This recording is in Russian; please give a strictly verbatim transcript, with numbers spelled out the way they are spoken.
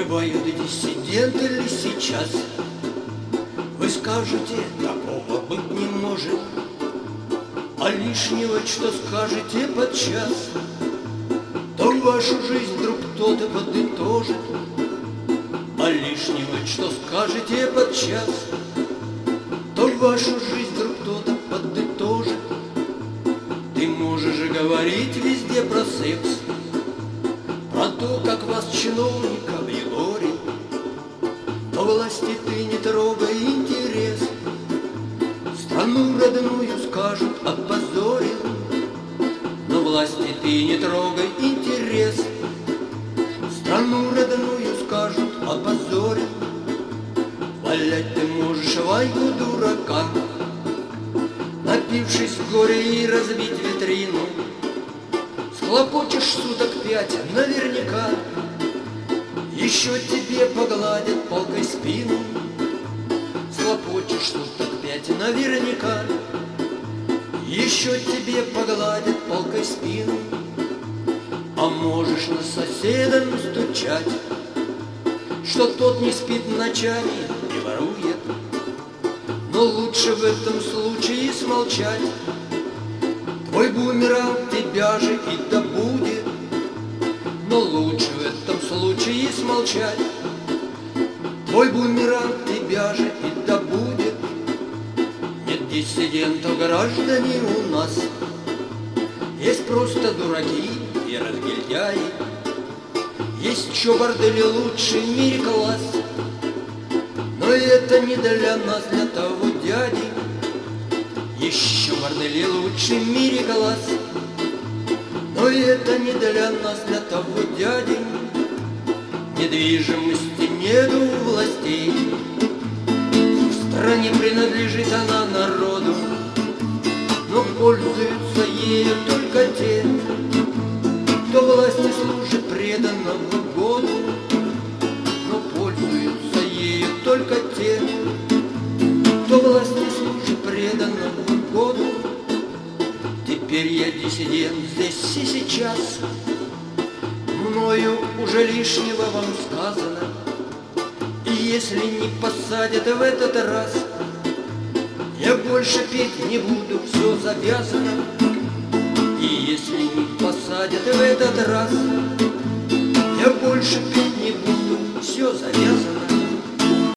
Бывают диссиденты ли сейчас? Вы скажете, такого быть не может, а лишнего, что скажете подчас, то вашу жизнь вдруг кто-то подытожит. А лишнего, что скажете подчас, то вашу жизнь вдруг кто-то подытожит. Ты можешь же говорить везде про секс, про то, как вас чиновник объегорит, но власти ты не трогай интерес. Страну родную скажут опозорил, но власти ты не трогай интерес. Страну родную скажут опозорил. Валять ты можешь ваньку дурака, напившись в горе и разбить витрину. Схлопочешь суток пять наверняка, еще тебе погладят палкой спину. Схлопочешь суток пять наверняка, еще тебе погладят палкой спину. А можешь на соседа настучать, что тот не спит ночами и ворует, но лучше в этом случае смолчать. Твой бумеранг тебя же и добудет, но лучше в этом случае смолчать. Твой бумеранг тебя же и добудет. Нет диссидентов, граждане, у нас есть просто дураки и разгильдяи. Есть еще бордели лучший в мире класс, но это не для нас, для того дяди. Еще бордели лучший в мире класс, но это не для нас, для того дяди. Недвижимости нет у властей, в стране принадлежит она народу, но пользуются ею только те, кто власти служит преданно в угоду. Но пользуются ею только те, кто власти служит преданно в угоду. Теперь я диссидент здесь и сейчас, мною уже лишнего вам сказано. И если не посадят в этот раз, я больше петь не буду, все завязано. И если не посадят в этот раз, я больше петь не буду, все завязано.